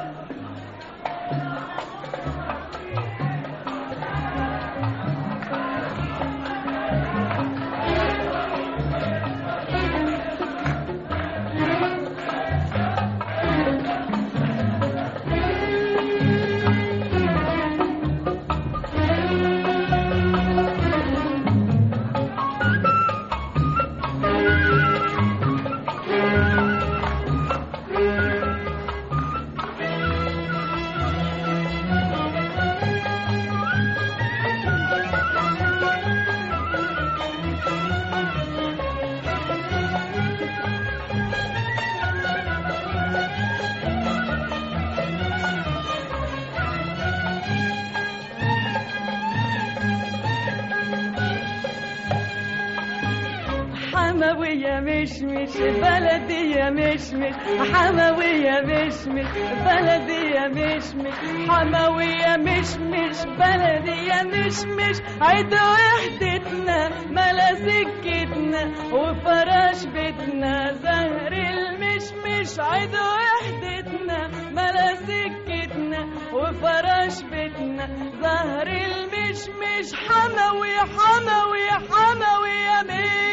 حموية مشمش بلدي يا مشمش، حموية مشمش بلدي يا مشمش، حموية مشمش بلدي يا مشمش، عيد وحدتنا ملا سكتنا وفراش بيتنا زهر المشمش، عيد وحدتنا ملا سكتنا وفراش بيتنا زهر المشمش، حموي حموي حموي يا مشمش.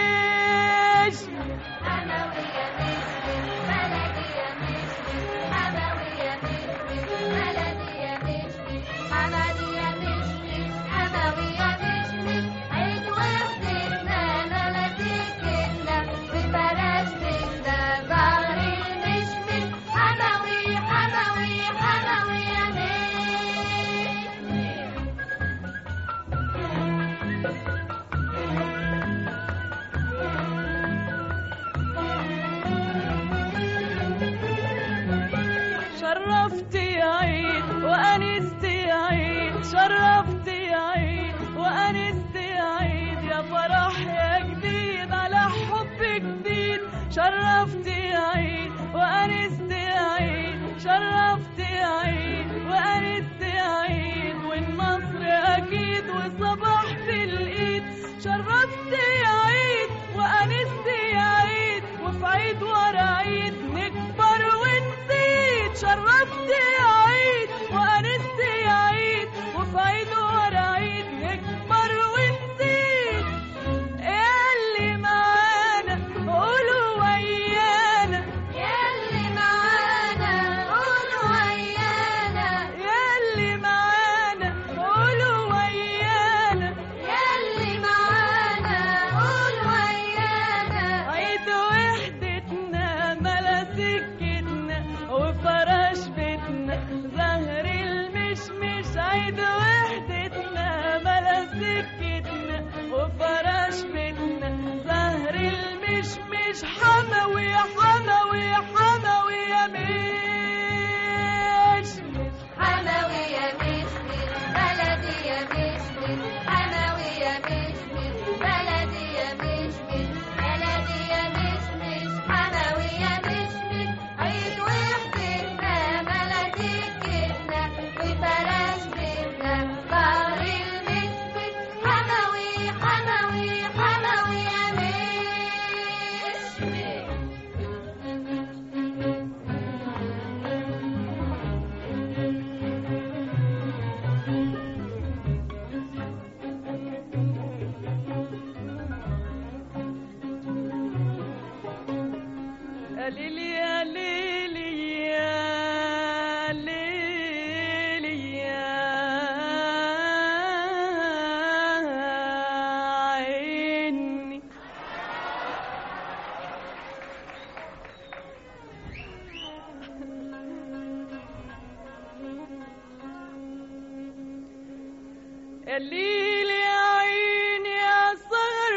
شرفت يا عيد وأنست يا عيد، شرفت يا عيد وأنست يا عيد، يا فرح يا جديد على حب جديد، شرفت يا عيد وأنست يا عيد، شرفت يا عيد وأنست يا عيد، والنصر أكيد والصباح في الإيد، شرفت يا عيد وأنست يا عيد، وفي عيد ورا عيد نكبر ونزيد، شرفت يا عيد وأنست يا عيد، وفي عيد ورا عيد نكبر ونزيد، ياللي معانا قولوا ويانا، ياللي معانا قولوا ويانا، ياللي معانا قولوا ويانا، ياللي معانا قولوا ويانا، عيد وحدتنا ملا سكتنا وفراش بيتنا زهر المشمش، عيد وحدتنا ملا سكتنا وفراش بيتنا زهر المشمش، حموي حموي حموي يا مشمش، حموي يا مشمش بلدي يا مشمش، حموي يا مشمش بلدي يا مشمش، بلدي يا مشمش، حموي يا مشمش، عيد وحدتنا ملا سكتنا وفراش بيتنا زهر المشمش، حموي حموي حموي يا مشمش. يا ليلي يا ليلي يا ليلي يا عيني، يا ليلي يا عيني يا صغر،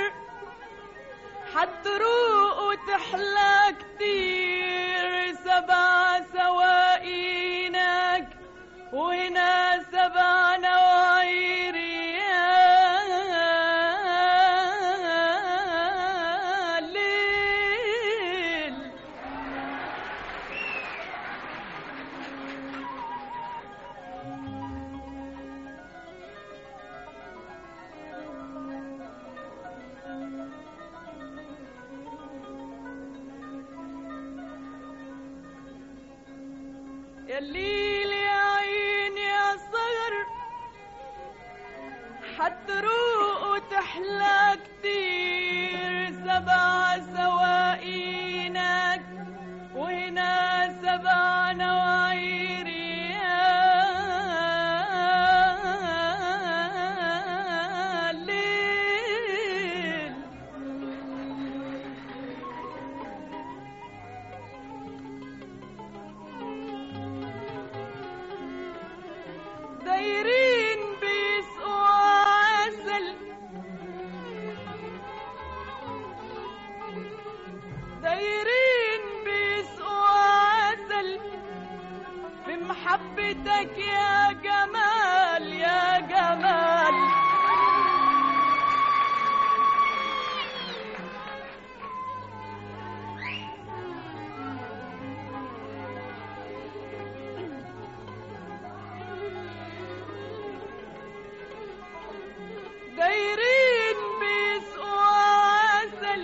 حتروق وتحلى كتير سبع سواقينك، وهنا سبع نواعير يا ليل، يا الليل يا عين يا صغر حتروق وتحلى كتير سبع سواقينك وهنا سبع نواعير يا الليل. دايرين بيسقوا عسل دايرين بيسقوا عسل في محبتك يا جمال يا جمال. دايرين بيسقوا عسل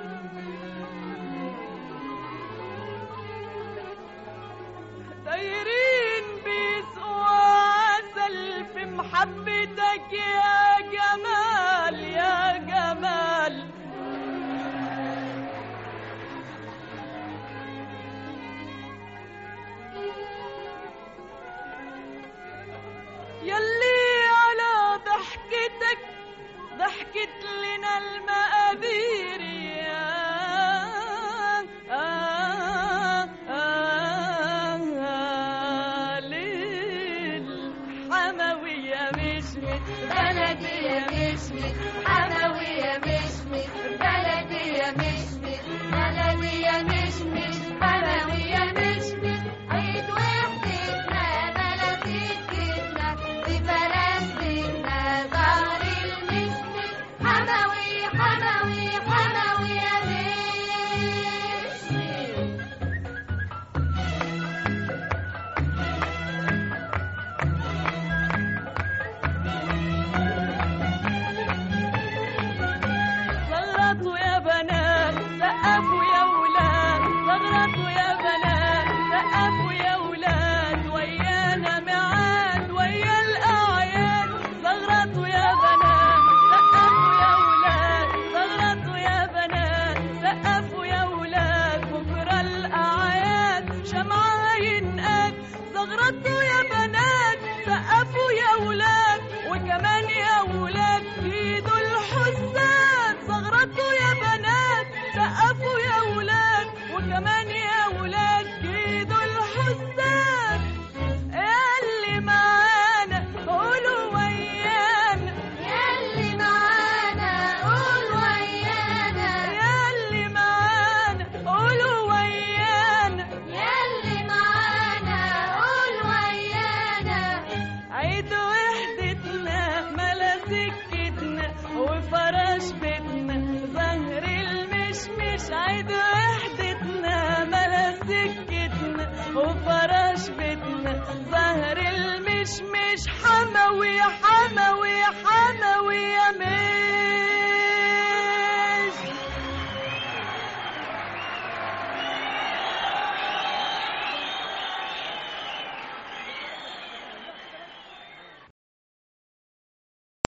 دايرين بيسقوا عسل في محبتك يا جمال يا جمال. يلي على ضحكتك ضحكت لنا المقادير يا ليل. حموي يا مشمت بلدي يا مشمت حموي يا مشمت بلدي يا مشمت بلدي يا مشمت حموي يا مشمت عيد وحدتنا بلديتنا بفلسطيننا ظهر المشمت حموي حموي حموي يا زغرطوا يا بنات سقفوا يا ولاد زغرطوا يا بنات سقفوا يا ولاد ويانا ميعاد ويا الأعياد. زغرطوا يا بنات سقفوا يا ولاد زغرطوا يا بنات سقفوا يا ولاد بكرة الأعياد شمعة ينقاد. زغرطوا يا بنات سقفوا يا ولاد وكمان يا ولاد ايدوا الحساد. زغرطوا يا بنات سقفوا يا ولاد وكمان يا ولاد ايدوا الحساد. ياللي معانا قولوا ويانا ياللي معانا قول ويانا ياللي معانا قولوا ويانا ياللي معانا قول ويانا. عيد وحدتنا ملا سكتنا وفرش بيتنا زهر المشمش. عيد وحدتنا ملا سكتنا وفرش بيتنا زهر المشمش. حموي حموي حموي يا مين.